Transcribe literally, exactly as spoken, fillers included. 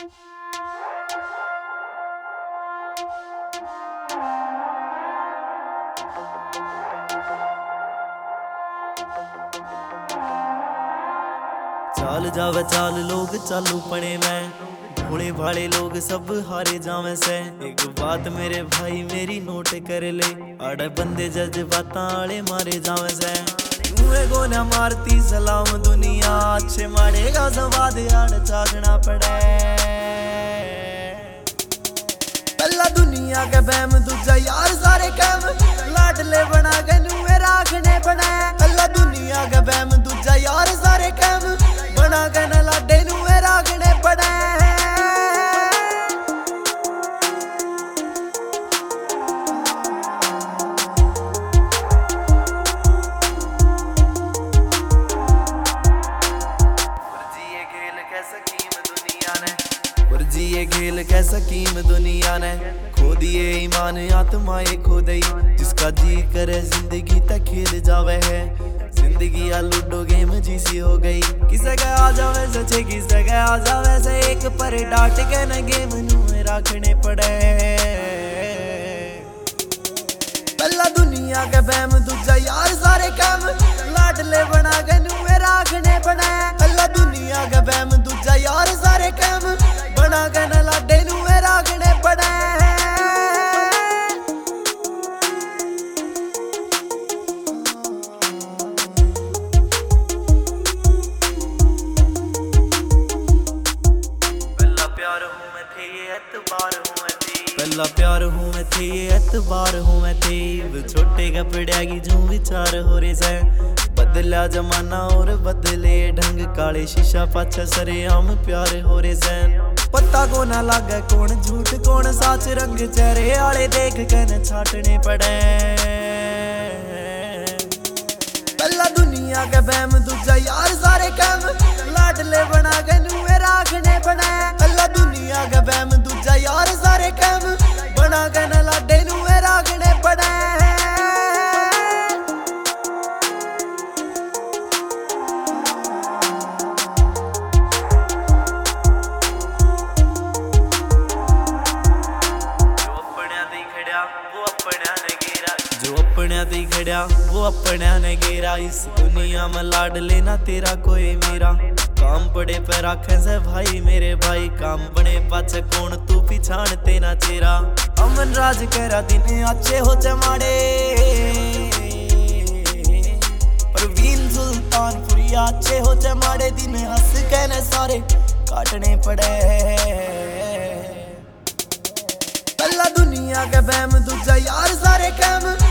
चाल जावे चाल लोग चालू पड़े मैं, भोले भाले लोग सब हारे जावे से। एक बात मेरे भाई मेरी नोट कर ले, आड़े बंदे जज्बातां आले मारे जावे से। मुँह गोना मारती सलाम दुनिया, अच्छे मारे का सवाद आड़ चाकना पड़े। पहला दुनिया के बहम दूजा यार सारे काम, लाडले बना के नुए राखने पड़े। पहला दुनिया के बहम दूजा यार सारे काम, बना के न लाडे नुए राखने पड़े। ये खेल कैसा कीम दुनिया ने, खो दिए ईमान आत्माएं खो दई। जिसका जी करे जिंदगी तक खेल जावे है, जिंदगी आ लूडो गेम जीसी हो गई। किसे के आ जावे सचे किसे के आ जावे से, एक पर डांट के न गेम नुए रखने पड़े। पहला दुनिया के बहम दूजा यार सारे काम, लाडले बना के नुए रखने पड़े। पहला दुनिया के बहम दूजा यार सारे काम, बना के न लाडे नुए रखने पड़े। पहला प्यार हूँ मैं थे ये एतबार हूँ मैं थे, पहला प्यार हूँ मैं थे ये एतबार हूँ मैं थे। छोटे कपड़े की जो विचार हो रहे से, बदला जमाना और बदले ढंग। काले शीशा पाछा सरेआम प्यार हो रहे से, पता को ना लागे कौन झूठ कौन साच। रंग चेहरे आले देख के न छाटने पड़े। पहला दुनिया के बहम दूजा यार सारे काम, लाडले बना के नुए रखने पड़े। पहला दुनिया के बहम दूजा यार सारे काम, बना के न लाडे नुए रखने पड़े। जो अपने दी खड़ा वो अपने ने गेरा। इस दुनिया में लाड लेना तेरा कोई मेरा, काम पड़े पे राखे से भाई मेरे भाई। काम बने पाछे कौन तू पिछाण तेना चेहरा। अमन राज करा दिन अच्छे हो चमाड़े, परवीन सुल्तानपुरी अच्छे हो चमाड़े। दिन हंस के न सारे काटने पड़े। पहला दुनिया के बहम दूजा यार सारे काम,